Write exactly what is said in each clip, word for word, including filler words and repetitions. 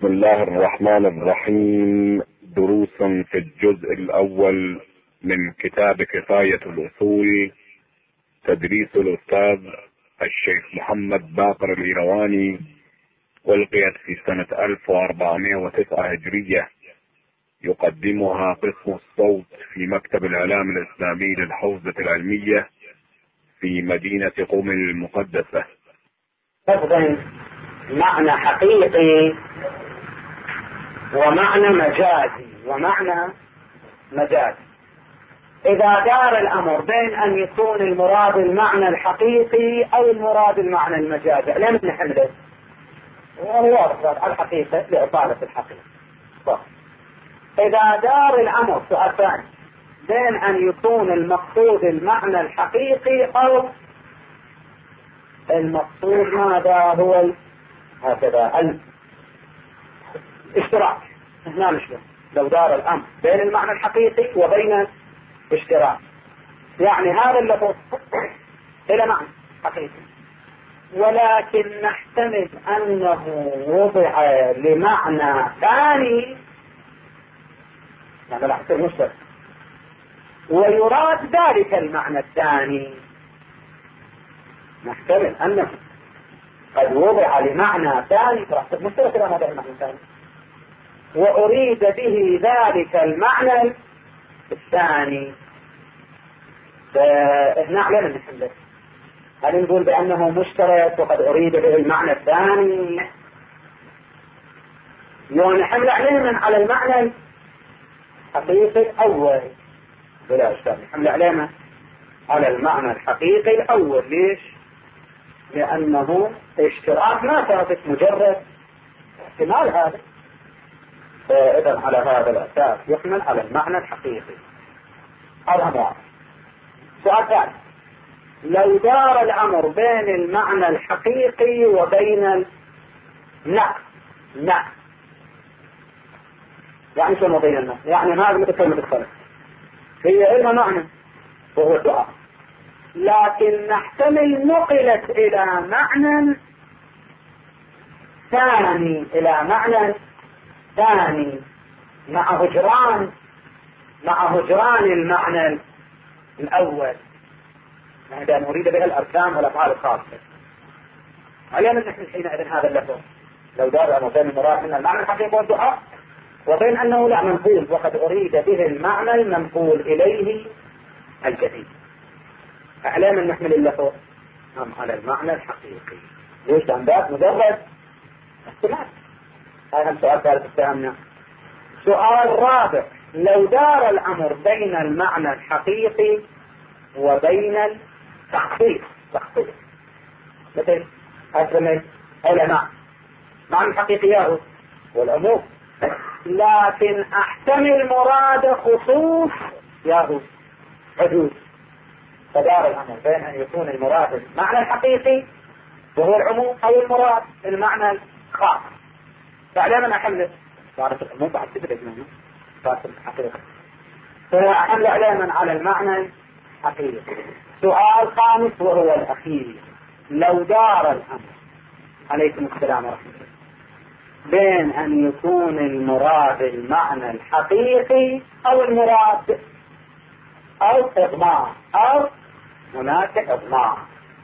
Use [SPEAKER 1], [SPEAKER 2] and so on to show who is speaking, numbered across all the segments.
[SPEAKER 1] بسم الله الرحمن الرحيم. دروس في الجزء الأول من كتاب كفاية الأصول، تدريس الأستاذ الشيخ محمد باقر الإيرواني، ألقيت في سنة ألف وأربعمائة وتسعة هجرية. يقدمها قسم الصوت في مكتب الإعلام الإسلامي للحوزة العلمية في مدينة قم المقدسة.
[SPEAKER 2] لفظ معنى حقيقي ومعنى مجازي ومعنى مجازي. إذا دار الأمر بين أن يكون المراد المعنى الحقيقي أو المراد المعنى المجازي، لم نحمله وهو الحقيقة لإطالة الحقيقة. إذا دار الأمر سؤال ثاني بين أن يكون المقصود المعنى الحقيقي أو المقصود ماذا هو هكذا الاشتراك، هنا نشبه لو دار الأمر بين المعنى الحقيقي وبين اشتراك، يعني هذا اللفظ إلى معنى حقيقي ولكن نحتمل أنه وضع لمعنى ثاني، يعني لا مشترك، ويراد ذلك المعنى الثاني. نحتمل أنه قد وضع لمعنى ثاني مشترك إلى هذا المعنى الثاني وأريد به ذلك المعنى الثاني. فهنا علينا نحمله، هل نقول بأنه مشترك وقد أريد به المعنى الثاني، ونحمل علينا على المعنى الحقيقي الأول بلا إشكال، نحمل علينا على المعنى الحقيقي الأول. ليش؟ لأنه اشتراك ما ثابت، مجرد احتمال هذا، فإذا على هذا الأساس يحمل على المعنى الحقيقي. هذا واحد. سؤال ثاني، لو دار الأمر بين المعنى الحقيقي وبين النقل، نقل يعني شو بين النقل؟ يعني هذا مثل كلمة الخلق هي إلها معنى وهو الدعاء، لكن نحتمل نقلت إلى معنى ثاني، إلى معنى ثاني مع هجران مع هجران المعنى الأول، هذا نريد بها الأركان والأفعال الخاصة. علينا نحن حينئذ هذا اللفظ لو دار أنه بين المراد من المعنى الحقيقي والدعاء وبين أنه لا منقول وقد أريد به المعنى المنقول إليه الجديد، علينا نحمل اللفظ هم على المعنى الحقيقي. ليش؟ لأن ذات مجرد احتمال. هذا السؤال ثالث استهمنا. سؤال رابع، لو دار الأمر بين المعنى الحقيقي وبين التخصيص، تخصيص مثل أسلمي علماء معنى الحقيقيات والأمور، لكن أحتمل مراد خصوص ياهو حدود، فدار الأمر بين أن يكون المراد المعنى الحقيقي وهو العموم أو المراد المعنى الخاص. فعلينا نحمل صارت العموم بعد تبدأ منه صارت الحقيقة، فأحمل علينا على المعنى الحقيقي. سؤال خامس وهو الأخير، لو دار الأمر عليكم السلام ورحمة الله بين أن يكون المراد المعنى الحقيقي أو المراد أو إضمار أو هناك إضمار،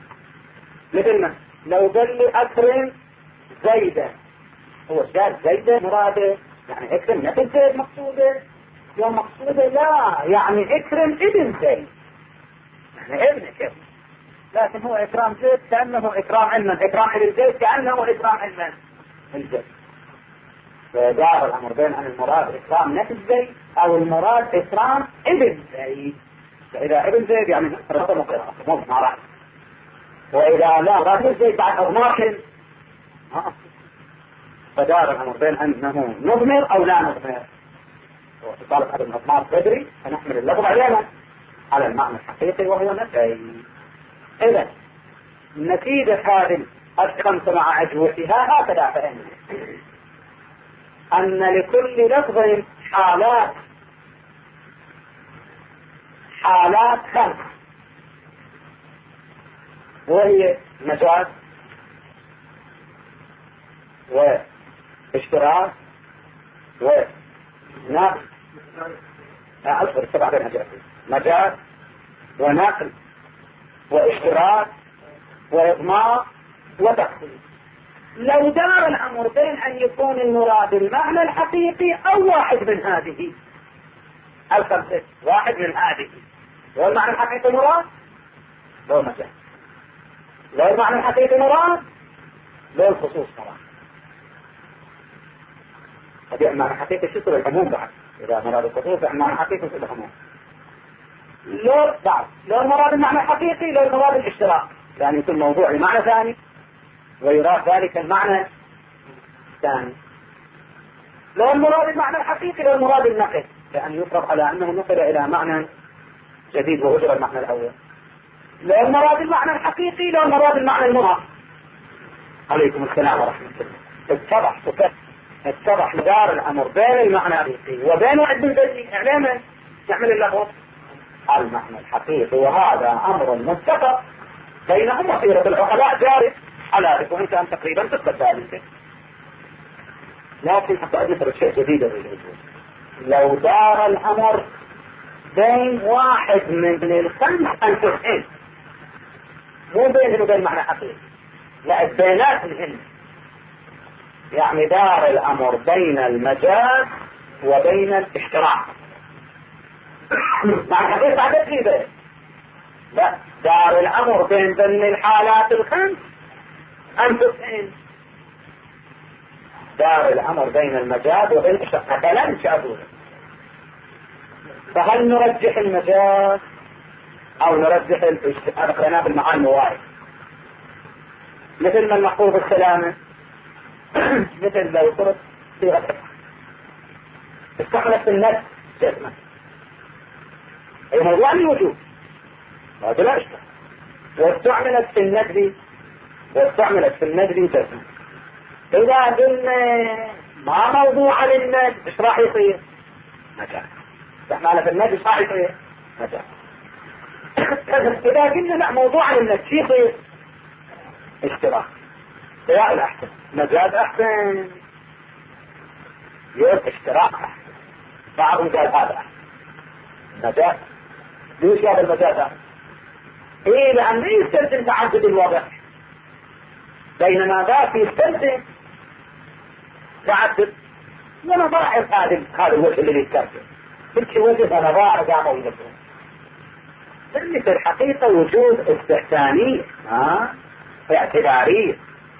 [SPEAKER 2] مثل ما لو قال لي أكرم زيدا، هو قال زيدا مراده يعني أكرم نفس زيد مقصوده، يوم مقصوده لا يعني أكرم ابن زيد، يعني ابن كيف، لكن هو إكرام زيد كأنه إكرام علما، إكرام ابن زيد كأنه إكرام علما الزيد. فدار الأمر بين أن المراد إكرام نفس زيد أو المراد إكرام ابن زيد. فإذا ابن زيد يعني رقم مقرأة مو مراد، وإذا لا مراد زيد بعد أضمار فدار الأمر بين أنه نضمر أو لا نضمر، وطالب هذا الأضمار بدري فنحمل اللفظ علينا على المعنى الحقيقي وهو نفي. إذا نتيجة هذه الخمسة مع أجوبتها هكذا فهمنا أن لكل لفظ حالات حالات خمس، وهي مجاز اشتراك ونقل، لا أصبر السبعة بين هجرتين، مجاز ونقل واشتراك وإضمار وتخصيص. لو دار الأمر بين أن يكون المراد المعنى الحقيقي أو واحد من هذه الخمسة، واحد من هذه، لو المعنى الحقيقي مراد لو مجاز، لو المعنى الحقيقي مراد لو الخصوص مراد. هذه المعنى الحقيقي شكل العموم بعد، إذا مراد الخصوص المعنى الحقيقي شكل العموم. لو بعد لو المراد المعنى الحقيقي لو المراد الاشتراك، يعني يكون موضوع لمعنى ثاني ويراد ذلك المعنى الثاني. لو المراد المعنى الحقيقي لو المراد النقل، لأن يفرض على أنه نقل إلى معنى جديد وأجر المعنى الأول. لو المراد المعنى الحقيقي لو المراد المعنى المراد. عليكم السلام ورحمة الله. اتضح اتضح دار الأمر بين المعنى الحقيقي وبين وعد الجديد إعلاما يعمل اللغط المعنى الحقيقي، وهذا أمر متفق بينهم وخيرة العقلاء جاري على ذلك، وانت أن تقريبا تثبت ذلك. لكن حتى أذكر شيء جديد بالوجود، لو دار الأمر بين واحد من الخمس أنفسين، مو بينهم وبين معنى حقيقي، لا البينات الهن، يعني دار الأمر بين المجاز وبين الاشتراك. معنى حقيقي بعد كده لا، دار الأمر بين ضمن الحالات الخمس أنفسين، دار الأمر بين المجاز وبين الاشتراك. فلا نشاهده، فهل نرجح المجاز أو نرجح الاشتراك؟ قلنا بالمعاني الموارد، مثل ما المحفوظ السلامة، مثل لو صرت صيغة استعملت النفس جسما، أي موضوع الوجود هذا لا اشتراك، واستعملت في الندب واستعملت في الندب جسما. إذا قلنا ما موضوع للندب ايش راح يصير؟ مجاز. استعمالها في الندب ايش راح يصير؟ مجاز. إذا قلنا لا موضوع للندب شو يصير؟ اشتراك. سواء الأحسن مجاز أحسن يقول اشتراك أحسن، بعضهم قال هذا أحسن مجاز. ليش هذا المجاز أحسن؟ إيه لأنه يستلزم تعدد الوضع، بينما ذاك يستلزم تعدد ونظائر هذا هذا الوجه اللي يستلزم كل وجه ونظائر قاموا يذكرون. في الحقيقة وجود استحساني ها اعتباري.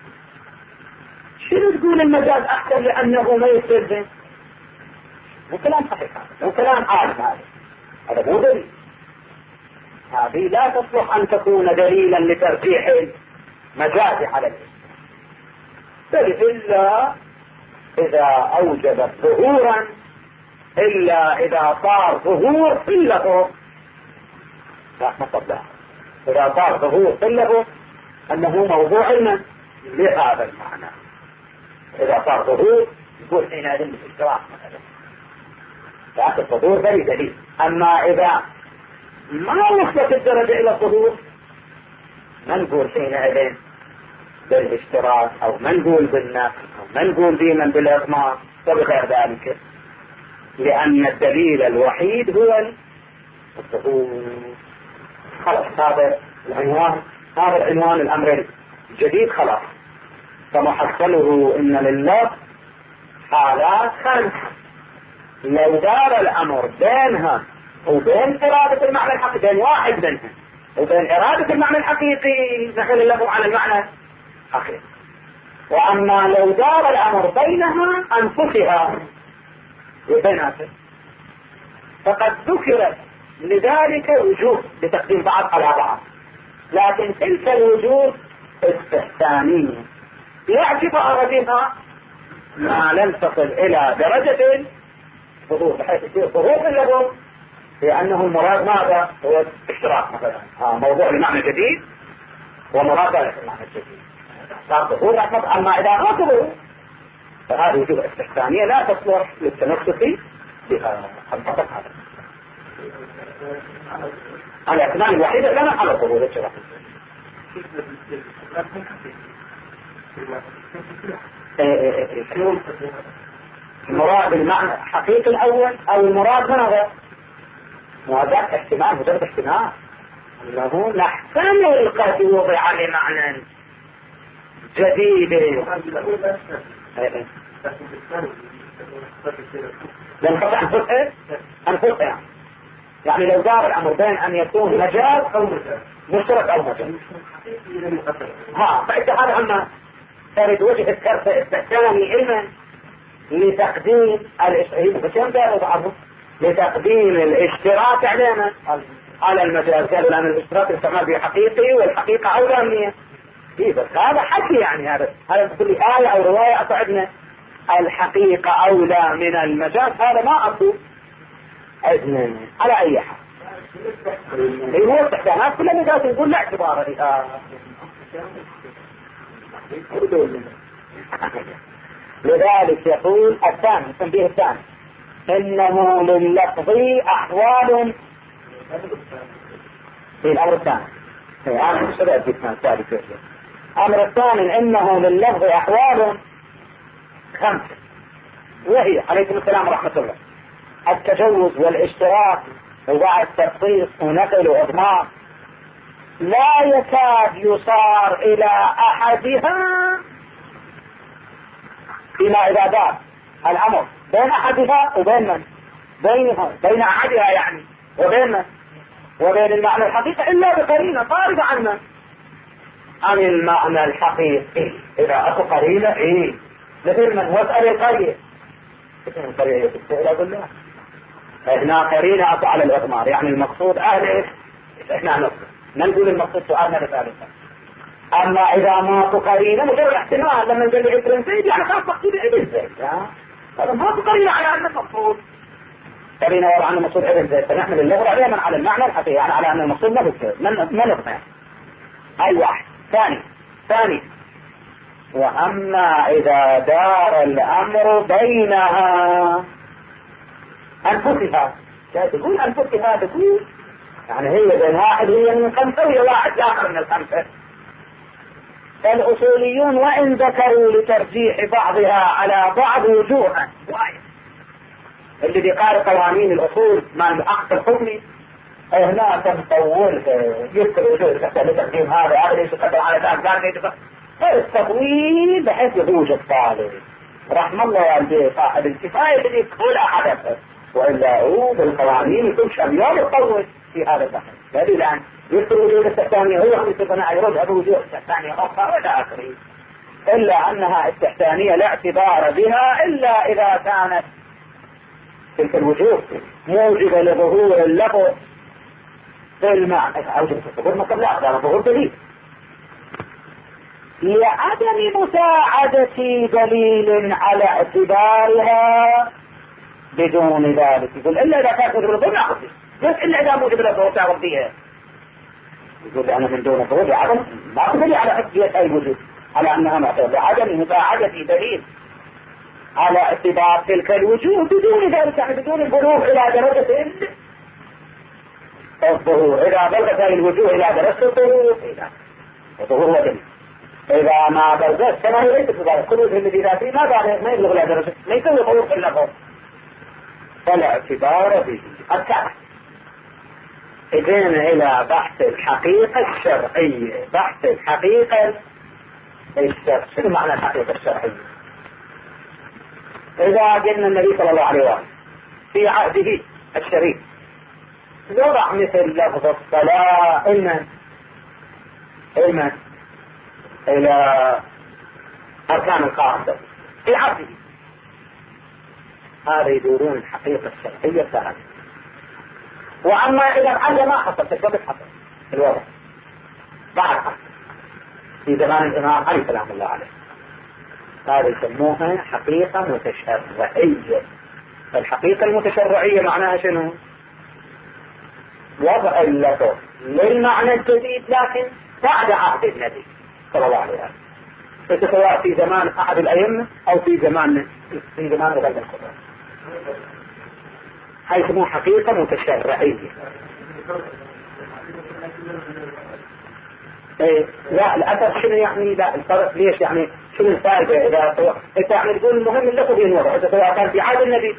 [SPEAKER 2] شنو تقول المجاز أحسن لأنه ما يستلزم؟ مو كلام صحيح، مو كلام عالم، هذا هذا مو دليل. هذه لا تصلح أن تكون دليلا لترجيح المجاز على الاسم، بل إلا إذا أوجبت ظهورا، إلا إذا صار ظهور قلته، لا مصدق إذا صار ظهور قلته أنه موضوع علما لهذا المعنى. إذا صار ظهور يقول حينئذ بالاشتراك مثلا، لكن الظهور بل دليل. أما إذا ما وصلت الدرجة إلى الظهور ما نقول حينئذ بالاشتراك، أو ما نقول بالنفس، أو ما نقول ديما بالإضمار وبغير ذلك، لأن الدليل الوحيد هو الظهور. خلاص هذا العنوان، هذا العنوان الأمر الجديد خلاص. فمحصله إن لله حالات خمس، لو دار الأمر بينها وبين إرادة المعنى الحقيقي، بين واحد منها وبين إرادة المعنى الحقيقي نحل له على المعنى الحقيقي. وأما لو دار الأمر بينها أنفسها وبيناتها فقد ذكرت لذلك وجوه لتقديم بعض على بعض، لكن تلك الوجوه استحسانية باعتبار بها ما لم تصل إلى درجة الظهور، بحيث يصير ظهور لهم لأنه المراد ماذا؟ هو اشتراك مثلا، آه موضوع لمعنى جديد ومراد ذلك المعنى الجديد صار ظهور. أما إذا رفضوا فهذه وجوه استحسانية لا تصلح للتنسق بها. الفقط هذا الأكمال الوحيدة لنا على ظهور الشرع. المراد بالمعنى حقيقي الأول أو المراد ماذا؟ مواجهة احتمال مجرد احتمال أنه نحتمل قد وضع لمعنى جديد. لنقطع أنفسه أنفسه يعني لو دار الأمر بين أن يكون مجاز أو مشترك أو مجاز ها فإذا هذا عما تريد وجه الثاني علما لتقديم الاشتراك لتقديم الاشتراك علينا على المجاز. قالوا لأن الاشتراك يستعمل به حقيقي والحقيقة أولى منه إيه بس هذا حكي يعني هذا هذا كل آية أو رواية أصعدنا الحقيقة أولى من المجاز هذا ما أصل عندنا على أي حال. هو الاستحسانات كلها مجاز نقول لا اعتبار لها. لذلك يقول الثاني التنبيه الثاني إنه لللفظ أحوال في الأمر الثاني أنا شباب جسمان ثالث الأمر الثاني إنه لللفظ أحوال خمسة وهي عليكم السلام ورحمة الله التجوز والاشتراك وبعد التخصيص ونقل وإضمار لا يكاد يصار إلى أحدها فيما إذا دار الأمر بين أحدها وبين من بينها بين أحدها يعني وبين من وبين المعنى الحقيقي إلا بقرينة خارجة عن من عن المعنى الحقيقي. إذا أكو قرينة إيه مثل من واسأل القرية مثل القرية تستهل أقول له هنا قرينة أكو على الإضمار يعني المقصود أهل إحنا نصر نقول المقصود سؤالنا لثالثة. أما إذا ما أكو قرينة مجرد احتمال لما نقول لي ابن زيد يعني خلاص مقصود ابن زيد هذا ما أكو قرينة على أن المقصود قرينة وضع عن المقصود ابن زيد فنحمل اللغة عليها على المعنى الحقيقي يعني على أن المقصود ما بكتير ما نقنع. أي واحد ثاني ثاني وأما إذا دار الأمر بينها أنفسها تقول أنفسها تقول يعني هي بين واحد هي من خمسة وهي واحد آخر من الخمسة. فالأصوليون وإن ذكروا لترجيح بعضها على بعض وجوها اللي بيقارن قوانين الأصول مع الأخذ الحكمي هنا تطول يذكر وجوه لتقديم هذا هذا ليس يقدر على ذلك ذلك التطويل بحيث يروج الطالب رحم الله والديه صاحب الكفاية اللي يقول أحدث وإلا هو بالقوانين يكون شميال يطول في هذا البحث. دليل الآن يذكر وجوه الثانية هو يخلص البناء يرجع بوجوه الثانية أخرى ولا آخرين إلا أنها استحسانية لا اعتبار بها إلا إذا كانت تلك الوجوه موجبة لظهور اللفظ في المعنى أوجبة الظهور ما قبل هذا ظهور دليل لعدم مساعدة دليل على اعتبارها بدون ذلك يقول إلا إذا كانت موجبة لظهور لا أخذ بس إلا إذا موجبة لظهور تعرف بها يقول أنا من دون ظهور لعدم ما أخذ لي على حجية أي وجود على أنها معتبرة لعدم مساعدة دليل على اعتبار تلك الوجوه بدون ذلك يعني بدون البلوغ إلى درجة الظهور. إذا بلغت هذه الوجوه إلى درجة الظهور الظهور ودليل إذا ما بلغت كما هي ليست بذلك كل وجه الذي ذاته ما بعد ما يبلغ إلى درجة ما يسوي ظهور في اللفظ فلا اعتبار به. الثالث إذن إلى بحث الحقيقة الشرعية. بحث الحقيقة الشرعية شنو معنى الحقيقة الشرعية؟ إذا قلنا النبي صلى الله عليه وسلم في عهده الشريف وضع مثل لفظ الصلاة علما علما إلى أركان القاعدة في عهده هذا يدورون الحقيقة الشرعية الثالثة. وأما إذا الحاجة ما حصل تشبه حصل الوضع بعد حصل في زمان الإمام علي سلام الله عليه هذا يسموها حقيقة متشرعية. الحقيقة المتشرعية معناها شنو؟ وضع اللفظ للمعنى الجديد لكن بعد عهد النبي صلى الله عليه وسلم سواء في زمان أحد الأئمة أو في زمان في زمان غير القرآن هاي يسموها حقيقة متشرعية. إيه لا الأثر شنو يعني؟ لا الفرق ليش يعني شنو الفائدة إذا تو... أنت عم تقول المهم اللفظ ينوضع إذا سواء كان في عهد النبي.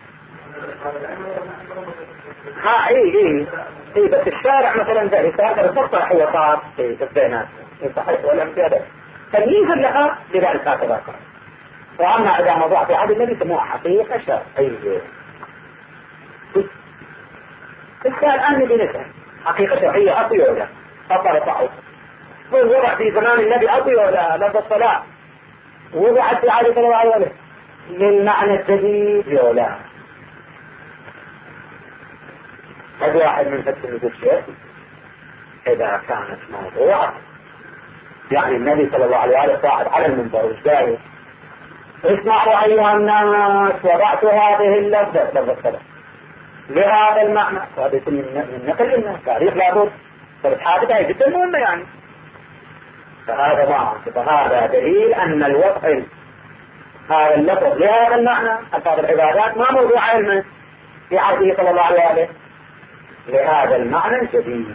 [SPEAKER 2] ها إيه إيه إيه بس الشارع مثلا ذا يسافر فرصة حوطات في البينات صحيح ولا مزيادة تمييز لها لذلك هكذا. وأما إذا موضوع في عهد النبي سموها حقيقة شرعية. السؤال الآن بنسأل حقيقة شرعية أطي ولا أطلع صحيح وضع في زمان النبي أطي ولا لفظ الصلاة وضعت في عهد الله عليه وسلم للمعنى الجديد ولا. هذا واحد من فتح الشيء إذا كانت موضوع يعني النبي صلى الله عليه وسلم صاعد على المنبر وجاي اسمعوا أيها الناس وضعت هذه اللفظة لفظ الصلاة لهذا المعنى وهذا من نقل لنا تاريخ لابد صارت حادثة جدا مهمة يعني. فهذا معنى فهذا دليل أن الوضع هذا اللفظ لهذا المعنى ألفاظ العبادات ما موضوع علمه في عهده صلى الله عليه وسلم لهذا المعنى الجديد.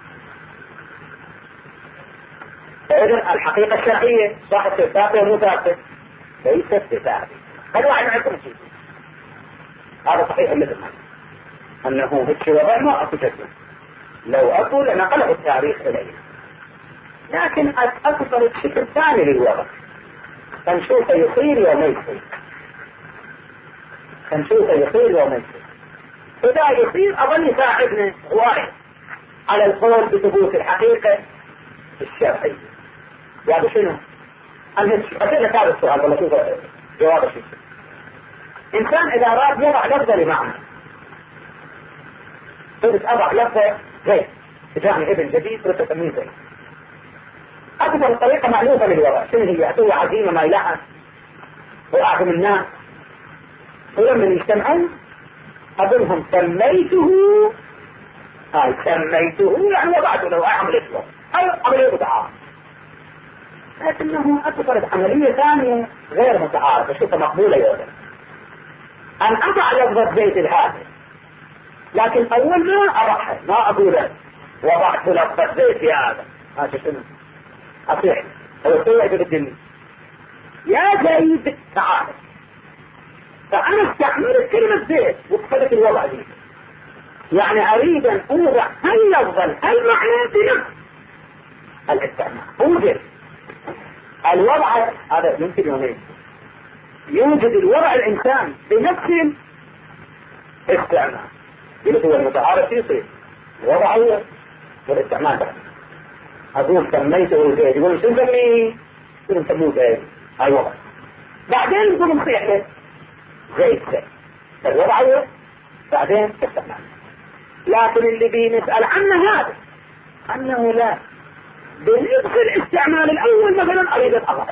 [SPEAKER 2] فإذن الحقيقة الشرعية صح استثابة ومتاكد ليست استثابة. هذا واحد معكم شيء هذا صحيح مثل أنه هيك وضع ما أكو جسم لو أكو لنقله التاريخ إليه. لكن أكثر الشكل الثاني للوضع فنشوفه يصير وما يصير فنشوفه يصير وما يصير. إذا يصير أظن يساعدنا واحد على القول بثبوت الحقيقة الشرعية. يعني شنو؟ أنا أسألك هذا السؤال والله شوف جواب شيء. إنسان إذا أراد يضع لفظة لمعنى قلت أضع لفظة زي جاءني ابن جديد قلت أسميه زي أكثر الطريقة معلومة للوضع شنو هي؟ أسوي عزيمة ما يلحق وأعظم الناس ولما يجتمعون أقولهم سميته هاي سميته يعني وضعته لو أعمل اسمه أو عملية متعارضة. لكنه أكثر عملية ثانية غير متعارضة شوفها مقبولة يوجد أن أضع لفظة زيت الهاتف لكن أول ما أضعها ما أقول وضعت لفظة زيت يا هذا هذا شنو أصيح هو سويت بالدنيا يا زيد تعال. فأنا استعملت كلمة زيت وقفلت الوضع دي يعني أريد أن أوضع هاللفظة المعنى بنفس الاستعمال أوجد الوضع هذا يمكن يومين يوجد الوضع الإنسان بنفس الاستعمال يلي هو المتعارف يصير الوضع هو والاستعمال ده. أقول سميته زيت يقول شو نسميه؟ يقول نسموه زيت هاي وضع بعدين نقول نصيح له زيت زيت الوضع هو بعدين استعمال. لكن اللي بنسأل عنه هذا أنه لا بنفس الاستعمال الأول مثلا أريد أن أضع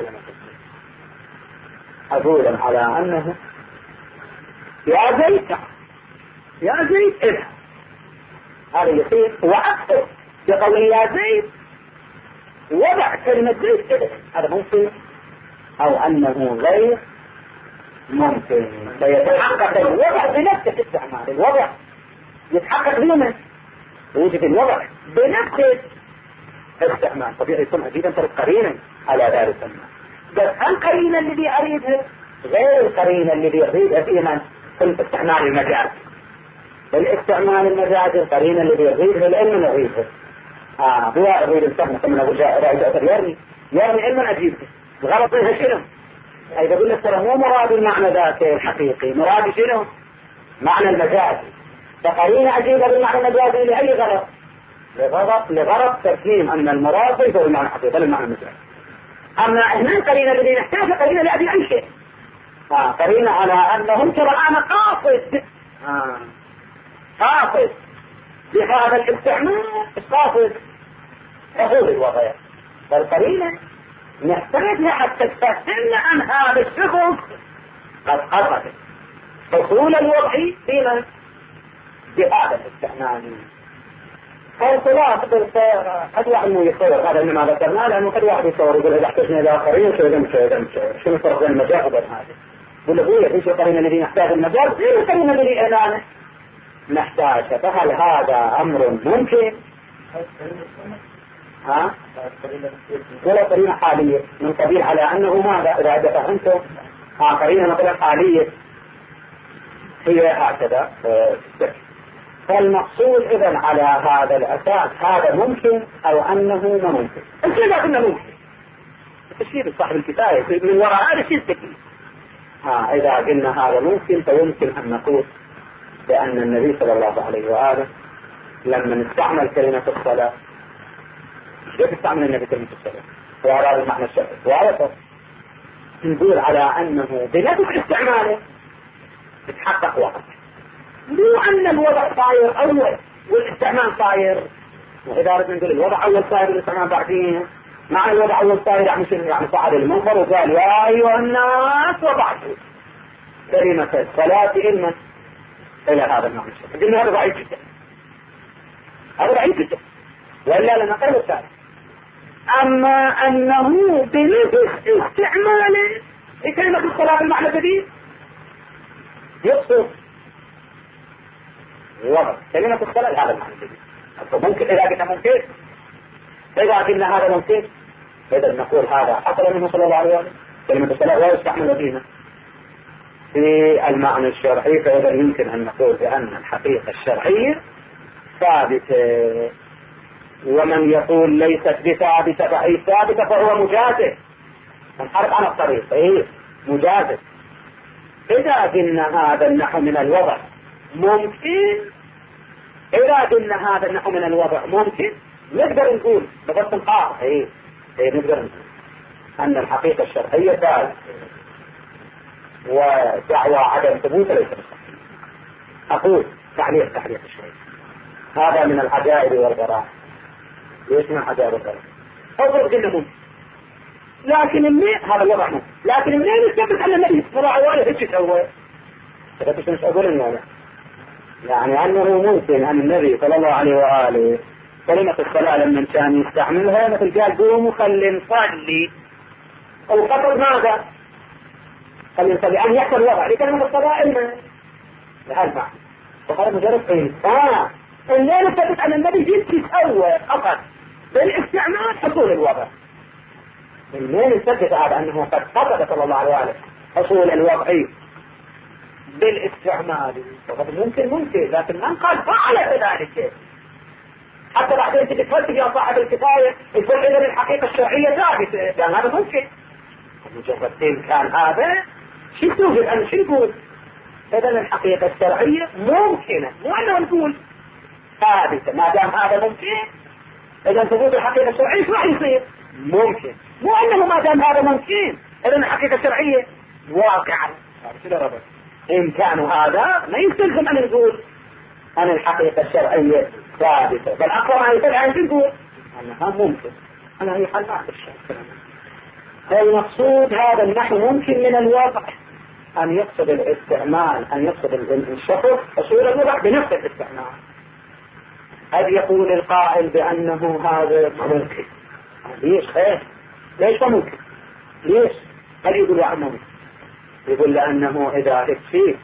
[SPEAKER 2] أقول على أنه يا زيت يا زيت إذا هذا يصير وأكثر بقول يا زيت وضع كلمة زيت إذا هذا ممكن أو أنه غير ممكن. فيتحقق الوضع بنفس الاستعمال الوضع يتحقق لنا ويوجد الوضع بنفس الاستعمال طبيعي يكون أكيدا ترك قرينا على ذلك السماء. بس القرينة الذي أريدها غير القرينة الذي أريدها في من في استعمال المجاز. الاستعمال المجاز القرينة الذي أريدها العلم أريدها آه هو أريد السماء ثم نقول رأيت يرمي يرمي علما أجيبه غلط منها شنو؟ إذا قلنا ترى مو مراد المعنى ذاك الحقيقي مراد شنو؟ معنى المجازي. فقرينة أجيبها بالمعنى المجازي لأي غلط لغرض لغرض تفهيم أن المراد ليس بالمعنى الحقيقي بل المعنى المجازي. أما إحنا القرينة الذي نحتاج قرينة لأبي أي شيء آه قرينة على أنهم ترى أنا قاصد آه قاصد بهذا الاستعمال قاصد حصول الوضع. فالقرينة نحتاجها حتى تفهمنا عن هذا الشخص قد قصد حصول الوضع فيما بهذا الاستعمال. فالصلاة قد واحد انه يتصور هذا انما ذكرناه لانه قد واحد يتصور يقول اذا احتجنا الى قرين شو دم شو دم شو الفرق بين المجاز وبين هذا؟ يقول له هو ايش القرين الذي نحتاج المجاز غير القرين الذي انا نحتاج. فهل هذا امر ممكن؟ ها ولا قرينة حالية من قبيل على أنه ماذا إذا فهمتم قرينة مثلا حالية هي هكذا. فالمقصود إذن على هذا الأساس هذا ممكن أو أنه ما ممكن. الشيء إنه ممكن الشيء صاحب الكفاية من وراء هذا الشيء التكليف. ها إذا قلنا هذا ممكن فيمكن أن نقول بأن النبي صلى الله عليه وآله لما استعمل كلمة الصلاة كيف استعمل النبي كلمة الصلاة وأراد المعنى الشرعي وعرفه نقول على أنه بنفس استعماله يتحقق وقت مو أن الوضع صاير أول والاستعمال صاير. وإذا أردنا نقول الوضع أول صاير والاستعمال بعدين مع الوضع أول صاير يعني شنو يعني صعد المنبر وقال يا أيها الناس وضعتوا كلمة الصلاة علما إلى هذا المعنى الشرعي. قلنا هذا ضعيف جدا هذا ضعيف جدا وإلا لنقل الثالث. أما أنه بنفس استعماله لكلمة الصلاة المعنى الجديد يقصد الوضع كلمة الصلاة هذا المعنى الجديد. ممكن إذا قلنا ممكن إذا قلنا هذا ممكن إذا نقول هذا حصل منه صلى الله عليه وسلم كلمة الصلاة لا يستعمل بها في المعنى الشرعي. فإذا يمكن أن نقول بأن الحقيقة الشرعية ثابتة. ومن يقول ليست بثابتة فهي ثابتة فهو مجازف انحرف عن الطريق. ايه مجازف. إذا قلنا هذا النحو من الوضع ممكن إذا قلنا هذا النحو من الوضع ممكن نقدر نقول بغض النظر ايه ايه نقدر نقول أن الحقيقة الشرعية ثابتة ودعوى عدم ثبوت ليس بصحيح. أقول تعليق تعليق الشيء هذا من العجائب والغرائب. ليش من العجائب والغرائب؟ أفرض قلنا ممكن لكن منين هذا الوضع ممكن لكن منين يثبت أن النبي صلى الله عليه وآله ايش يسوي؟ فقلت مش أقول إنه يعني أنه ممكن أن النبي صلى الله عليه وآله كلمة الصلاة لما كان يستعملها مثل قال قوموا خلي نصلي أو قبل ماذا؟ خلي نصلي أن يحصل الوضع لكلمة الصلاة علما لهذا المعنى. فقال مجرد إنسان الليل ثبت أن النبي جيد يسوي فقط بالاستعمال حصول الوضع. الليل ثبت هذا أنه قد فقد صلى الله عليه وآله حصول الوضعي بالاستعمال. فقد ممكن ممكن لكن من قال فعل ذلك حتى بعدين تتفلسف يا صاحب الكفاية يقول إذا الحقيقة الشرعية ثابتة يعني هذا ممكن. مجرد كان هذا شو توجد أنا شو نقول إذا الحقيقة الشرعية ممكنة مو أنه نقول ثابتة. ما دام هذا ممكن إذا ثبوت الحقيقة الشرعية شو راح يصير؟ ممكن. مو أنه ما دام هذا ممكن إذا الحقيقة الشرعية واقعا. إن كانوا هذا ما يستلزم أن نقول أن الحقيقة الشرعية ثابتة بل أقوى ما يتبع أن نقول أنها ممكن. أنا هي حل بعض الشيء. المقصود هذا النحو ممكن من الواقع أن يقصد الاستعمال أن يقصد الشخص حصول الوضع بنفس الاستعمال. هل يقول القائل بأنه هذا ممكن؟ ليش خير؟ ليش ممكن؟ ليش؟ هل يقول عنه ممكن؟ يقول لأنه إذا اكفيه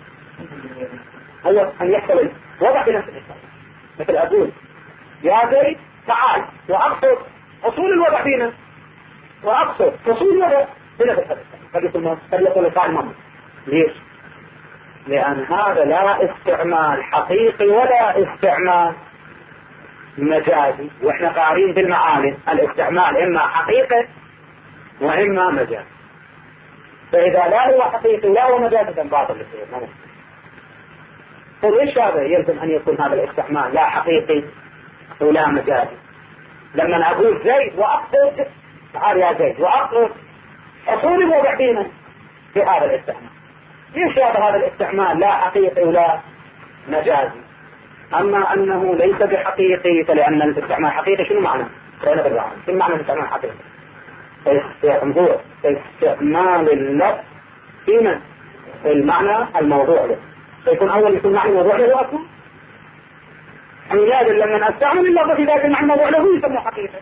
[SPEAKER 2] هو أن يحصل الوضع بنفس الاستعمال. مثل أقول يا زيد تعال وأقصد حصول الوضع فينا وأقصد حصول الوضع بنفس الاستعمال. قد يقول القائل ممكن. ليش؟ لأن هذا لا استعمال حقيقي ولا استعمال مجازي. وإحنا قارين بالمعاني الاستعمال إما حقيقي وإما مجازي. فإذا لا هو حقيقي ولا هو مجازي باطل الاستعمال. فليش هذا يلزم أن يكون هذا الاستعمال لا حقيقي ولا مجازي؟ لما أقول زيد وأقصد تعال يا زيد وأقصد حصول الوضع فينا في هذا الاستعمال. ليش هذا الاستعمال لا حقيقي ولا مجازي؟ أما أنه ليس بحقيقي فلأن الاستعمال حقيقي شنو معنى؟ شنو معنى الاستعمال حقيقي؟ استعمال استعمال اللفظ فيما المعنى الموضوع له فيكون أول يكون معنى الموضوع له أصلا. لازم لما أستعمل اللفظ في ذلك المعنى الموضوع له يسمى حقيقي.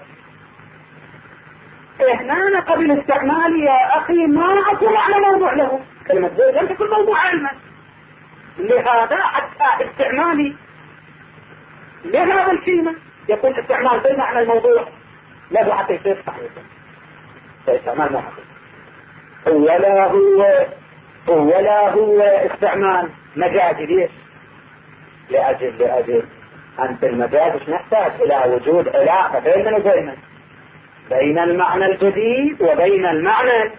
[SPEAKER 2] إحنا قبل استعمال يا أخي ما أكون معنى موضوع له كلمة زيد لم تكن موضوع علما. لهذا حتى استعمالي لهذا الكلمة يكون استعمال زيد معنى الموضوع لا حتى يصير صحيح استعمال مو حقيقي، ولا هو ولا هو استعمال مجازي. ليش؟ لأجل لأجل أنت المجاز مش نحتاج إلى وجود علاقة بين وبين بين المعنى الجديد وبين المعنى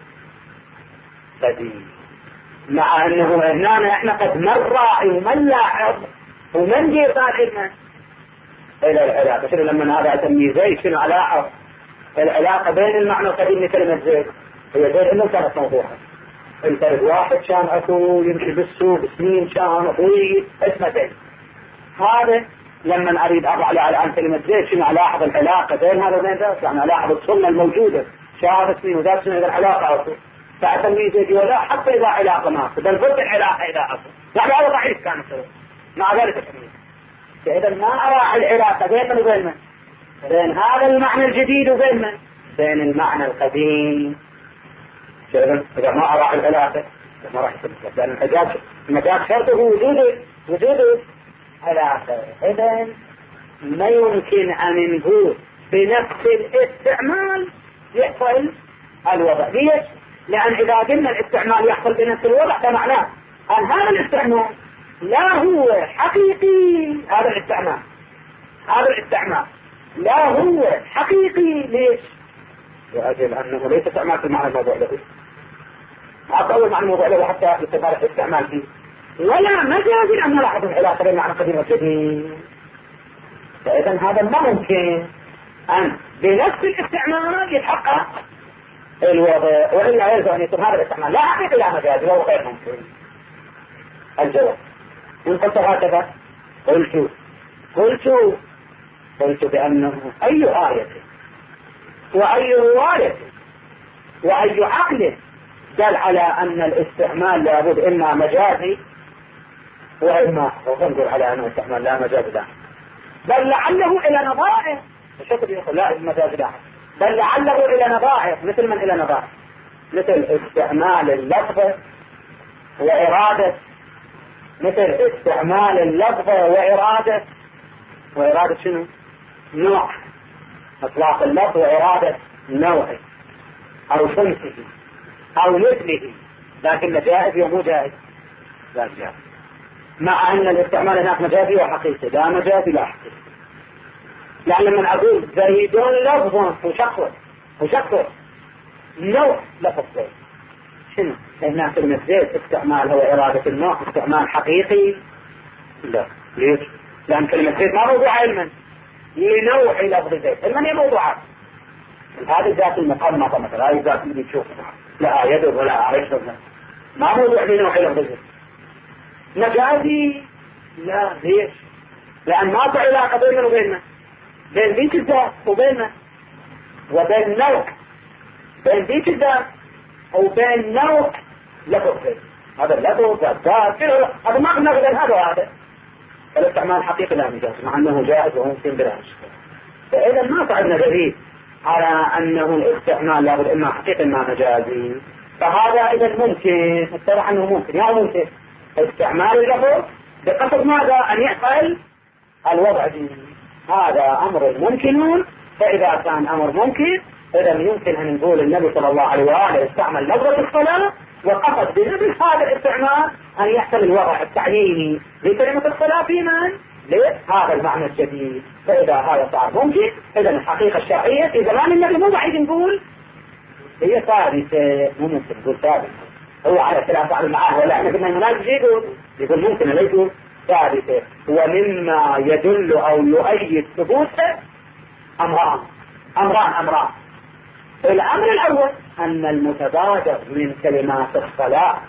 [SPEAKER 2] القديم، مع أنه هنا إحنا قد نراعي ومن لاحظ ومن جي طاقنا إلى العلاقة. شنو لما هذا أسميه زيد؟ شنو علاقة العلاقة بين المعنى القديم لكلمة زيد؟ هي زيد إنه كانت موضوعها. الفرد واحد كان أخوه يمشي بالسوق سنين كان أخوي اسمه زيد. هذا لما أريد أضع على الآن كلمة زيد شنو ألاحظ العلاقة بين هذا وبين ذاك؟ يعني ألاحظ السنة الموجودة شهر سنين وذاك سنة العلاقة أصلا فأسميه زيد ولا حتى إذا علاقة ما بل ضد العلاقة إذا أصلا يعني هذا ضعيف كان السبب مع ذلك أسميه. فإذا ما أراعي العلاقة بين من وبين من بين هذا المعنى الجديد وبين من بين المعنى القديم. إذا ما أراعي العلاقة ما راح يثبت لأن المجاز المجاز شرطه وجوده وجوده علاقة. إذا ما يمكن أن نقول بنفس الاستعمال يحصل الوضع. ليش؟ لأن إذا قلنا الاستعمال يحصل بنفس الوضع فمعناه أن هذا الاستعمال لا هو حقيقي. هذا الاستعمال هذا الاستعمال لا هو حقيقي. ليش؟ لأجل أنه ليس استعمال في المعنى الموضوع له أطول مع الموضوع له حتى يتبارك الاستعمال فيه ولا مجازي أن نلاحظ العلاقة بين المعنى القديم والجديد. فإذا هذا ما ممكن أن بنفس الاستعمال يتحقق الوضع وإلا يلزم أن يكون هذا الاستعمال لا حقيقي لا مجازي وهو غير ممكن. الجواب إن قلت هكذا قلت قلت قلت بأنه أي آية وأي رواية وأي عقل دل على أن الاستعمال لابد إما مجازي وإما نقول على أن الاستعمال لا مجازي له بل لعله إلى نظائر الشكل يقول لا المجازي له بل لعله إلى نظائر مثل من إلى نظائر مثل استعمال اللفظ وإرادة مثل استعمال اللفظ وإرادة وإرادة شنو؟ نوع إطلاق اللفظ وإرادة نوعه أو صنفه أو مثله لكن جائز ومو جائز لا جائز مع أن الاستعمال هناك مجازي وحقيقي لا مجازي لا حقيقي. لأن لما أقول زيد لفظ وشخص وشخص نوع لفظ زيد شنو؟ هناك كلمة زيد استعمال هو إرادة النوع استعمال حقيقي لا. ليش؟ لأن كلمة زيد ما موضوع علما لنوع لفظ زيد علما هي موضوعات هذه ذات المقامة مثلا هذه ذات اللي تشوفها لا يد ولا عرش ما موضوع لنوع لفظ زيد مجازي لا. ليش؟ لأن ما في علاقة بيننا وبيننا بين ذيك الذات وبيننا وبين نوع بين ذيك الذات وبين نوع لفظ زيد هذا اللفظ ذات هذا ما قلنا غير هذا وهذا الاستعمال حقيقي لا مجاز مع أنه جائز وممكن بلا مشكلة. فإذا ما صعدنا دليل على أنه الاستعمال لابد إما حقيقي إما مجازي. فهذا إذا ممكن اتضح أنه ممكن يا ممكن استعمال اللفظ بقصد ماذا؟ أن يحصل الوضع دي. هذا أمر ممكن. فإذا كان أمر ممكن إذا يمكن أن نقول النبي صلى الله عليه وآله استعمل لفظة الصلاة وقصد بنفس هذا الاستعمال أن يحصل الوضع التعييني لكلمة الصلاة في من؟ لهذا المعنى الجديد. فإذا هذا صار ممكن إذا الحقيقة الشرعية في زمان النبي مو بعيد نقول هي ثابتة مو ممكن نقول ثابتة هو على خلاف على معاه ولا احنا قلنا المناقش يقول يقول ممكن لا يقول ثابتة. ومما يدل أو يؤيد ثبوته أمران أمران أمران الأمر الأول أن المتبادر من كلمات الصلاة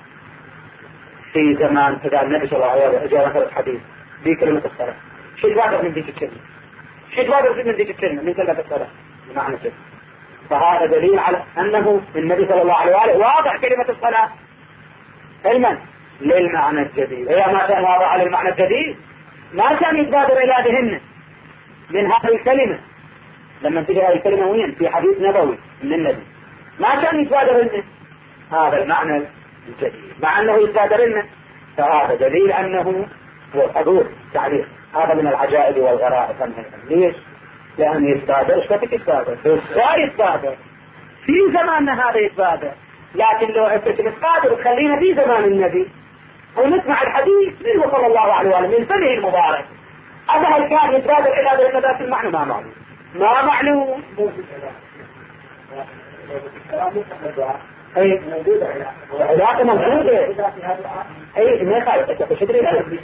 [SPEAKER 2] في زمان إذا النبي صلى الله عليه وسلم جاء مثل الحديث دي كلمة الصلاة شو تبادر من ديك الكلمة شو تبادر من ديك الكلمة من كلمة الصلاة بمعنى كلمة. فهذا دليل على أنه النبي صلى الله عليه وآله واضع كلمة الصلاة علما للمعنى الجديد. إذا ما كان واضع على المعنى الجديد ما كان يتبادر إلى ذهنه من هذه الكلمة لما تجي هذه الكلمة وين في حديث نبوي من النبي ما كان يتبادر لنا هذا المعنى الجديد مع أنه يتبادر لنا. فهذا دليل أنه هو حضور تعليق. هذا من العجائب والغرائب. ليش؟ لأن يتبادر ايش بدك يتبادر؟ لا يتبادر في زماننا هذا يتبادر، لكن لو عرفت تتبادر وتخلينا في زمان النبي ونسمع الحديث منه صلى الله عليه وسلم من فمه المبارك، هذا هل كان يتبادر إلى ذات المعنى؟ ما معلوم ما معلوم. اي موجودة علاقة موجودة اي ما يخالف تدري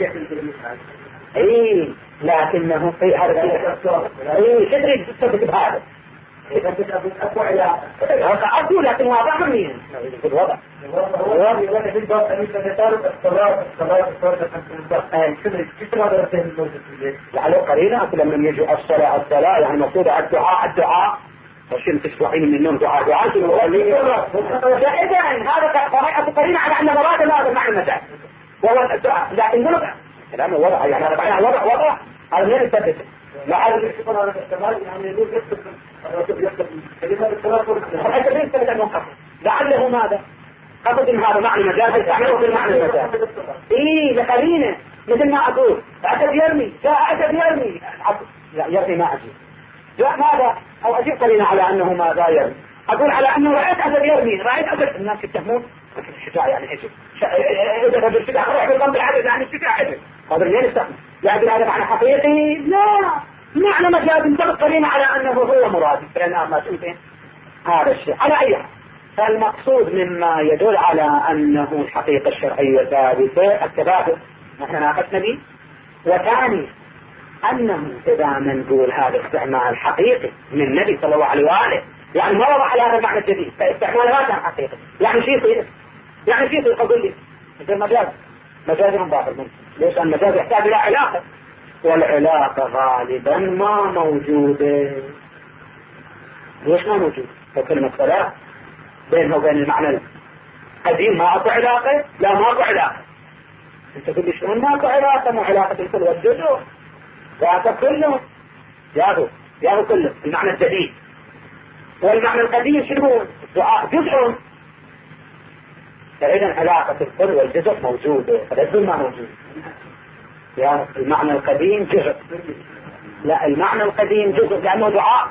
[SPEAKER 2] اي لكنه في هذا اي تدري تثبت بهذا اذا بتثبت اكو علاقة اقول لكن واضح منين الوضع الوضع الوضع في الضغط ان تتعرف الصلاة الصلاة الصلاة لعله قرينة لما يجي الصلاة الصلاة يعني مقصود على الدعاء الدعاء عشان تسمعين من النوم دعاء دعاء شنو إذا هذا طريقة قرينة على أن مراد هذا معنى المجال وهو الدعاء، لكن نرجع كلام الوضع يعني هذا معنى وضع وضع هذا من يثبت لعل يشتغل على الاحتمال يعني يقول يكتب يكتب كلمة الصلاة حتى يثبت أنه قصد لعله ماذا قصد إن هذا معنى مجال يستعمله في المعنى المجال إيه لقرينة مثل ما أقول أسد يرمي جاء أسد يرمي لا يرمي ما أجيب جاء ماذا او اجيب قرينة على انه ماذا يرمي اقول على انه رأيت اسد يرمي رأيت اسد الناس يتهمون الشجاع يعني اجل اذا رجل الشجاع روح بالضم العدد يعني الشجاع اجل هذا منين يستخدم يعني هذا معنى حقيقي لا معنى مجاز انتبه قرينة على انه هو مراد لان ما شفتين هذا الشيء على اي حال. فالمقصود مما يدل على انه الحقيقة الشرعية ثابتة التبادل نحن ناقشنا به. وثاني أنه إذا نقول هذا استعمال حقيقي من النبي صلى الله عليه وآله يعني ما وضع على هذا المعنى الجديد فاستعمال ما كان حقيقي يعني شيء يصير يعني شيء يصير قبل لي مثل مجاز مجاز من باطل منه ليش المجاز يحتاج إلى علاقة والعلاقة غالبا ما موجودة. ليش ما موجود؟ فكلمة صلاة بينه وبين المعنى القديم ما أكو علاقة لا ما أكو علاقة. أنت تقول لي شلون ما أكو علاقة مو علاقة الكل والجزء هذا كله ياهو ياهو كله المعنى الجديد والمعنى القديم شنو دعاء جزء فإذا علاقة الكل والجزء موجودة فالجزء ما موجود يعني المعنى القديم جزء لا المعنى القديم جزء لأنه دعاء.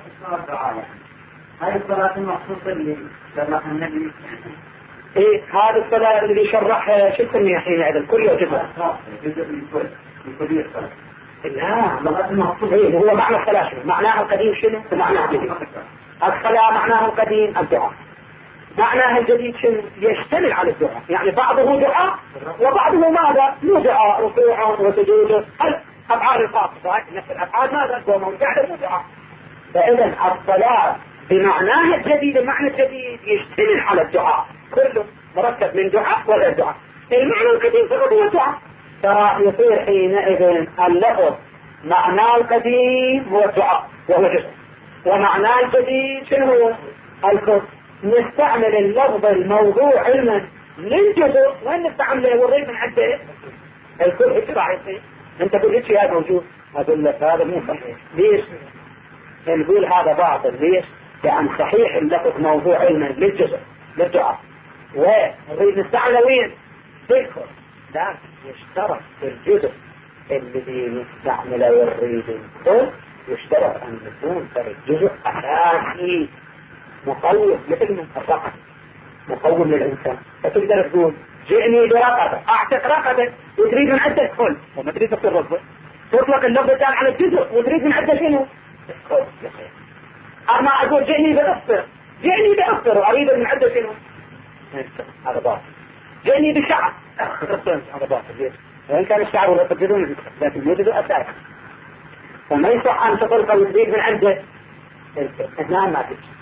[SPEAKER 3] هذه الصلاة المخصوصة اللي شرحها النبي
[SPEAKER 2] ايه هذا الصلاة اللي شرحها شو تسميها حين الكل والجزء
[SPEAKER 3] جزء من الكل الكلية الصلاة
[SPEAKER 2] لا لغة المقصود ايه هو معنى الصلاة شنو معناها القديم شنو معناها الجديد الصلاة معناها القديم الدعاء معناها الجديد شنو يشتمل على الدعاء يعني بعضه دعاء وبعضه ماذا مو دعاء ركوع وسجود أفعال الخاصة نفس الأفعال ماذا هو موضع مو دعاء. فإذا الصلاة بمعناها الجديد المعنى الجديد يشتمل على الدعاء كله مركب من دعاء وغير دعاء. المعنى القديم فقط هو الدعاء فيصير حينئذ اللفظ معناه القديم هو الدعاء وهو جزء ومعناه الجديد شنو هو الكفر. نستعمل اللفظ الموضوع علما للجزء وين نستعمله وريد من عده الكفر ايش راح يصير انت تقول ليش هذا موجود اقول لك هذا مو صحيح ليش نقول هذا باطل ليش لان صحيح اللفظ موضوع علما للجزء للدعاء ونريد نستعمله وين بالكفر لكن يشترط في الجزء الذي نستعمله ونريد الكل يشترط أن يكون في الجزء أساسي مقوم مثل من الرقبة مقوم للإنسان. فتقدر تقول جئني برقبة أعتق رقبة وتريد من عدة كل وما تريد تقول رقبة تطلق اللفظ الآن على الجزء وتريد من عدة شنو كل يا شيخ. أما أقول جئني بأفطر جئني بأفطر وأريد من عدة شنو هذا باطل. جئني بالشعر هذا باطل ليش وإن كان الشعر ولا تجدون لكن يوجد أساس وما يصح أن تطلق وتريد من عنده اثنان ما تجي.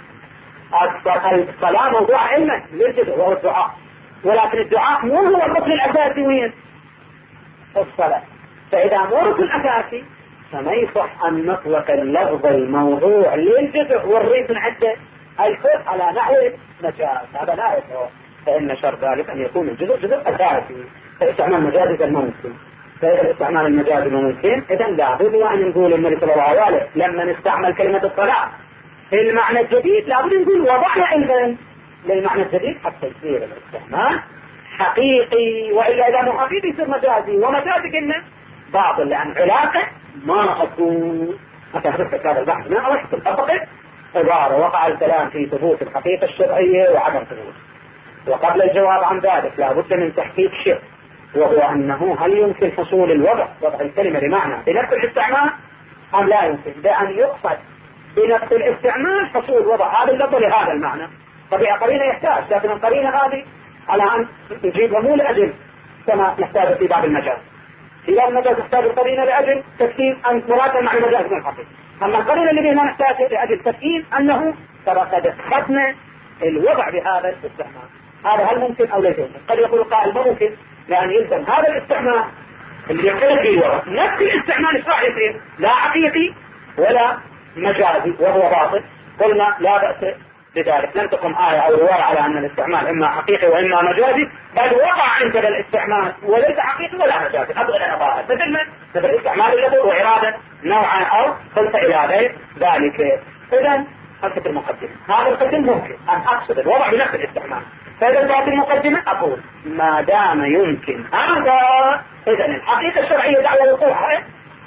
[SPEAKER 2] الصلاة موضوع علما للجزء وهو الدعاء ولكن الدعاء مو هو الركن الأساسي وين الصلاة. فإذا مو ركن أساسي فما يصح أن نطلق اللفظ الموضوع للجزء والريد من عنده الكل على نحو مجاز هذا لا يصح. فإن شرط ذلك أن يكون الجزء جزء أساسي فاستعمال مجازي الممكن. فإذا استعمال المجاز الممكن إذا لابد أن نقول النبي صلى الله عليه وسلم لما نستعمل كلمة الصلاة المعنى الجديد لابد نقول وضعنا أيضا للمعنى الجديد حتى يصير الاستعمال حقيقي وإلا إذا مو حقيقي يصير مجازي ومجازي قلنا باطل لأن علاقة ما أكون حتى حدثت هذا البحث ما أوش تطبق عبارة وقع الكلام في ثبوت الحقيقة الشرعية وعدم ثبوت. وقبل الجواب عن ذلك لا بد من تحقيق شيء، وهو أنه هل يمكن حصول الوضع وضع الكلمة بمعنى بنفس الاستعمال أم لا يمكن، بأن يقصد بنفس الاستعمال حصول وضع هذا اللفظ لهذا المعنى. طبيعة قرينة يحتاج، لكن القرينة هذه على أن تجيبها مو لأجل كما نحتاج في باب المجاز. في باب المجاز نحتاج القرينة لأجل تفكير أن مرادا مع المجاز من الحقيقة. أما القرينة اللي هنا نحتاج لأجل تفكير أنه ترى قد اخذنا الوضع بهذا الاستعمال. هذا هل ممكن أو ليس ممكن؟ قد يقول قائل ما ممكن، لأن يلزم هذا الاستعمال اللي يختلف فيه الوضع نفس الاستعمال الصحيح يصير لا حقيقي ولا مجازي وهو باطل. قلنا لا بأس بذلك، لم تقم آية أو رواية على أن الاستعمال إما حقيقي وإما مجازي، بل وقع عندنا الاستعمال وليس حقيقي ولا مجازي. أبغى أنا أبغى مثل مثل الاستعمال اللفظ وإرادة نوعا أو قلت إلى غير ذلك. إذا خلفة المقدمة هذا القسم ممكن أن أقصد الوضع بنفس الاستعمال. فإذا بعد المقدمة أقول ما دام يمكن هذا، إذا الحقيقة الشرعية دعوة وقوعها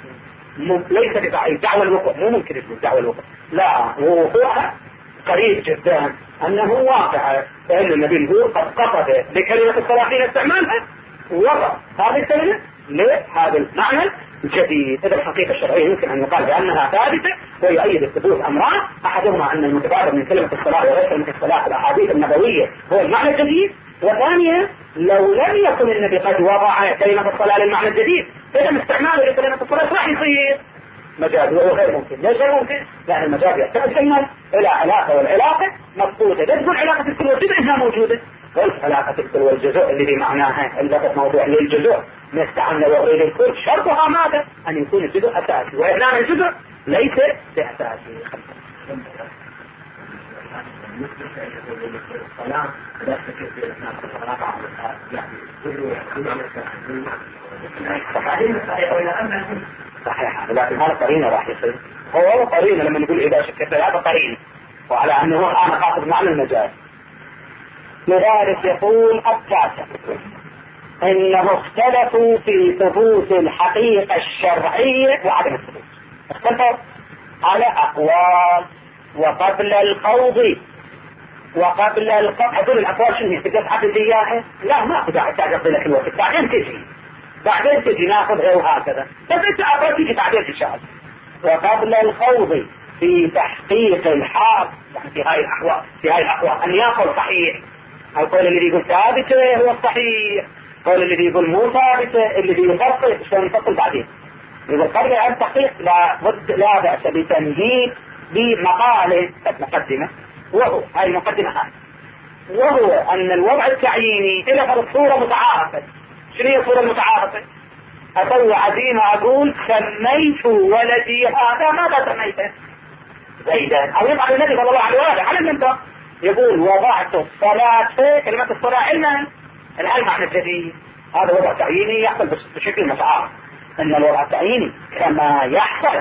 [SPEAKER 2] ليس بدعوة دعوة الوقوع، مو ممكن يكون دعوة الوقوع، لا وقوعها قريب جدا أنه واقع. فإن النبي يقول قد قصد بكلمة الصلاحين استعمالها ووضع هذه الكلمة لهذا المعنى الجديد. إذا الحقيقة الشرعية يمكن أن يقال بأنها ثابتة، ويؤيد الثبوت أمران، أحدهما أن المتبادر من كلمة الصلاة وليس كلمة الصلاة في الأحاديث النبوية هو المعنى الجديد، وثانيا لو لم يكن النبي قد وضع كلمة الصلاة للمعنى الجديد إذا استعماله لكلمة الصلاة راح يصير مجاز وهو غير ممكن. ليش غير ممكن؟ لأن المجاز يحتاج دائما إلى علاقة، والعلاقة مفقودة. لا تقول علاقة الكل والجزء إنها موجودة، قلت علاقة الكل والجزء اللي بمعناها اللفظ موضوع للجزء نستعمل وغير الكل شرطها ماذا؟ أن يكون الجزء أساسي، وإعلان الجزء ليس بأساسي. صحيح، لكن هذا قرينة راح يصير. هو قرينة لما نقول إذا شكت هذا قرينة، وعلى أنه أنا قاصد معنى المجال. لذلك يقول التاسع إنه اختلفوا في ثبوت الحقيقة الشرعية وعدم الثبوت. اختلفوا على أقوال، وقبل القوض وقبل القوض هذول الأقوال شنو هي؟ تقدر تحدد إياها؟ لا ما أقدر أعطي لك الوقت، بعدين تجي بعدين تجي ناخذها وهكذا، بس أنت أقول تجي بعدين إن شاء الله. وقبل الخوض في تحقيق الحال، يعني في هاي الأحوال في هاي الأحوال أن يقول صحيح، القول اللي يقول ثابتة هو الصحيح، القول اللي يقول مو ثابتة اللي يفصل شلون يفصل بعدين. يقول قبل أن تحقيق لا بد لا بأس بتمهيد بمقالة مقدمة، وهو هاي المقدمة هاي وهو أن الوضع التعييني إلى فرض صورة متعارفة. شنو هي الصورة المتعارفة؟ أسوي عزيمة أقول سميت ولدي هذا، ماذا سميته؟ زيدا. أو يضع النبي صلى الله عليه وسلم على المنبر يقول وضعت الصلاة، كلمة الصلاة علما، العلم معنى الجديد. هذا وضع تعييني يحصل بشكل متعارف. أن الوضع التعييني كما يحصل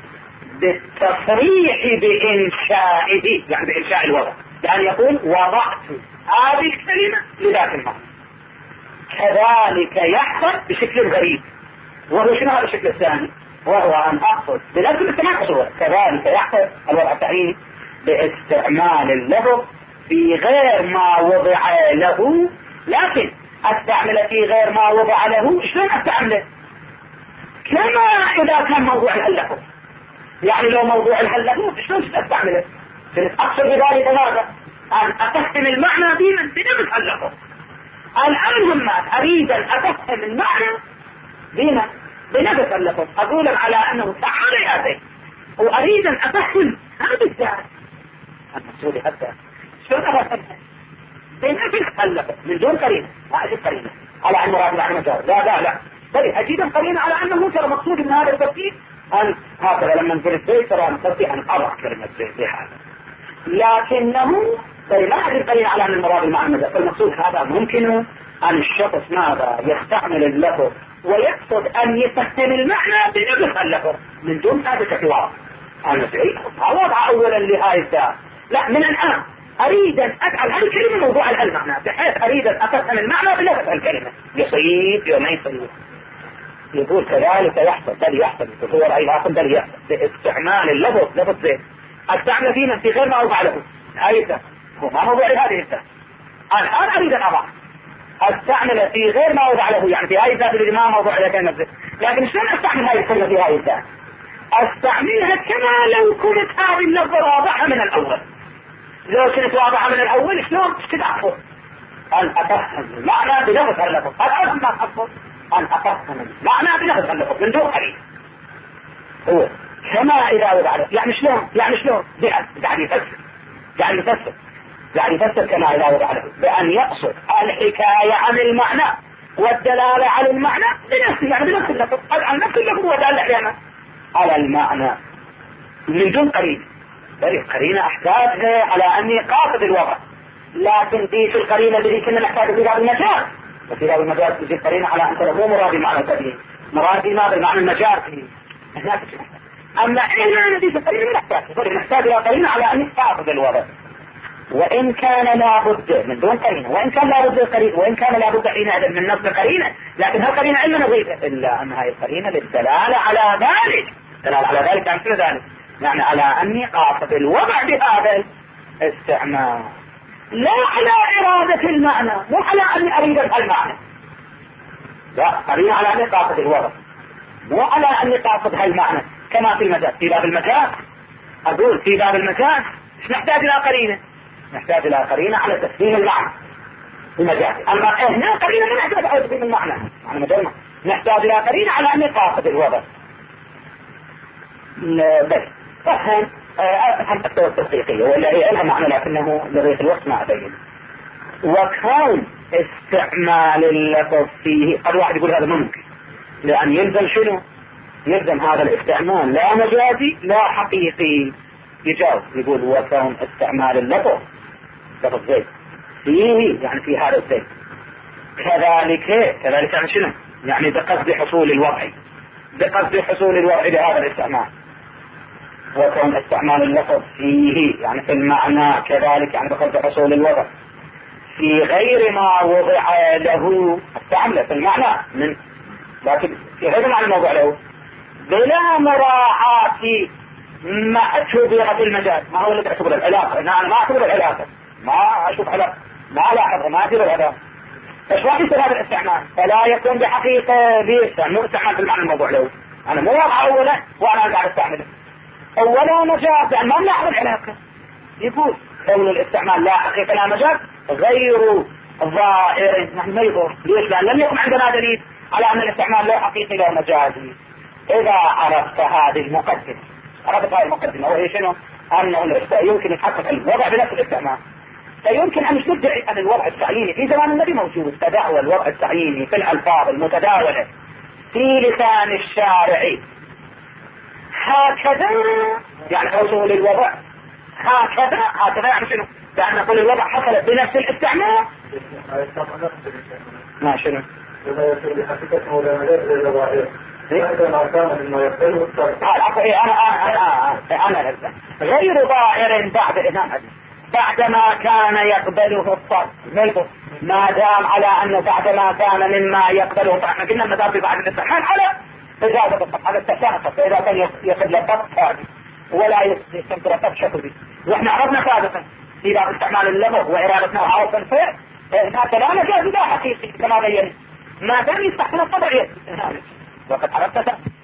[SPEAKER 2] بالتصريح بإنشائه، يعني بإنشاء الوضع، يعني يقول وضعت هذه الكلمة لذات المعنى، كذلك يحصل بشكل غريب. وهو شنو هذا الشكل الثاني؟ وهو أن أقصد بنفس الاستعمال صورة كذلك يحصل الوضع التعييني باستعمال اللفظ في غير ما وضع له، لكن استعمل في غير ما وضع له. شلون استعمله؟ كما إذا كان موضوع الهلفه، يعني لو موضوع الهلفه شلون استعمله؟ أقصد بذلك ماذا؟ أن أفهم المعنى بنفس الهلفه. الآن هم أريد أن أفهم المعنى بنا بنفس اللفظ، أقول على أنه تعالى هذين، وأريد أن أفهم هذا الذات المسؤول حتى شلون أفهمها بنفس اللفظ من دون قرينة. لا أجد قرينة على أن مراد معنى مجال، لا لا لا بل أجد قرينة على أنه ترى مقصود من هذا التفكير أن هكذا لما نقول الزيت ترى نستطيع أن أضع كلمة زيت بهذا، لكنه ما أجد قرينة على أن المراد معنى مجال. فالمقصود هذا ممكن أن الشخص ماذا يستعمل اللفظ ويقصد أن يفهم المعنى بنفس اللفظ من دون هذا التكوار. أنا سعيد أوضع أولا لهاي الذات، لا من الآن أريد أن أجعل هذه الكلمة موضوع المعنى، بحيث أريد أن أفهم المعنى بنفس الكلمة، يصيب وما يصيب. يقول كذلك يحصل بل يحصل تصور أي لاقل بل يحصل باستعمال اللفظ لفظ زين استعمل فيما في غير ما أوضع له هاي هو ما موضوع هذه الزاد الآن أريد أن أضع استعمل في غير ما أوضع له يعني في هاي الزاد اللي ما موضوع لها كلمة زين لكن شلون استعمل هاي الكلمة في هاي الزاد استعملها كما لو كنت هذه اللفظة واضحة من الأول لو كنت واضحة من الأول شلون تدعفه أن أفهم المعنى بلغة اللفظ هذا ما أفهم أن أفهم المعنى بلغة اللفظ من دون قريب هو كما إذا وضع له يعني شلون يعني شلون يعني يفسر يعني يفسر يعني يفسر كما إذا وضع له بأن يقصد الحكاية عن المعنى والدلالة على المعنى بنفسه يعني بنفس اللفظ عن نفس اللفظ ودل علينا على المعنى من دون قريب بل قرينة أحتاجها على أني قاصد الوضع لكن دي في القرينة الذي كنا نحتاج في باب المجال وفي باب المجال تجي القرينة على أن مو مرادي معنى التبيين مرادي ماذا معنى المجال فيه هناك أما إحنا ندي في القرينة نحتاج نحتاج إلى قرينة على أن قاصد الوضع وإن كان لابد من دون قرينة وإن كان لابد قرينة وإن كان لابد حينئذ من نصب قرينة لكن هالقرينة إلا نضيف إلا أن هذه القرينة للدلالة على ذلك دلالة على ذلك عن كل ذلك يعني على أني قاصد الوضع بهذا الاستعمال لا على إرادة المعنى مو على أني أريد المعنى لا قرينة على أني قاصد الوضع مو على أني قاصد هالمعنى كما في المجاز في باب المجاز أقول في باب المجاز نحتاج إلى قرينة نحتاج إلى قرينة على تفهيم المعنى في المجاز أما هنا قرينة ما نحتاج على تفهيم المعنى على مجرد نحتاج إلى قرينة على أني قاصد الوضع بس فهم أفهم التوى التحقيقية ولا هي لها معنى لكنه لغاية الوقت ما أبين وكون استعمال اللفظ فيه قد واحد يقول هذا ممكن لأن يلزم شنو يلزم هذا الاستعمال لا مجازي لا حقيقي يجاوب يقول وكون استعمال اللفظ لفظ زيت فيه يعني في هذا الزيت كذلك كذلك يعني شنو يعني بقصد حصول الوضع بقصد حصول الوضع لهذا الاستعمال وكون استعمال اللفظ فيه يعني في المعنى كذلك يعني بقصد حصول الوضع في غير ما وضع له استعمله في المعنى من لكن في غير معنى موضع له بلا مراعاة ما اعتبر في المجال ما هو اللي تعتبر العلاقة انا ما اعتبر العلاقة ما اشوف علاقة ما لاحظ ما اعتبر العلاقة ايش راح يصير هذا الاستعمال فلا يكون بحقيقة بيستعمل مو استعمال في المعنى الموضوع له انا مو واضع اولا وانا قاعد استعمله اولا مجاز يعني ما نلاحظ العلاقة يقول كون الاستعمال لا حقيقة لا مجاز غير ظاهر نحن ما يضر ليش لان لم يكن عندنا دليل على ان الاستعمال لا حقيقي لا مجازي اذا عرفت هذه المقدمة عرفت هذه المقدمة وهي شنو انه يمكن يتحقق الوضع بنفس الاستعمال فيمكن ان ندعي ان الوضع التعييني في زمان النبي موجود تداول الوضع التعييني في الالفاظ المتداولة في لسان الشارع هكذا يعني حصول الوضع هكذا هكذا يعني شنو يعني نقول الوضع حصل بنفس الاستعمال ما شنو أنا أنا أنا غير ظاهر بعد إنامة بعدما كان يقبله الصرف ما دام على أنه بعدما كان مما يقبله فإحنا قلنا مدام بعد الاستعمال على إجازة الطب على التسامح فإذا كان يقبل الطب هذه ولا يستمتر الطب شكل وإحنا عرفنا سابقا في باب استعمال اللفظ وإرادتنا وعرفا الفعل هناك لا مجاز لا حقيقي كما بيّن ما دام يستحسن الطبع وقد عرفت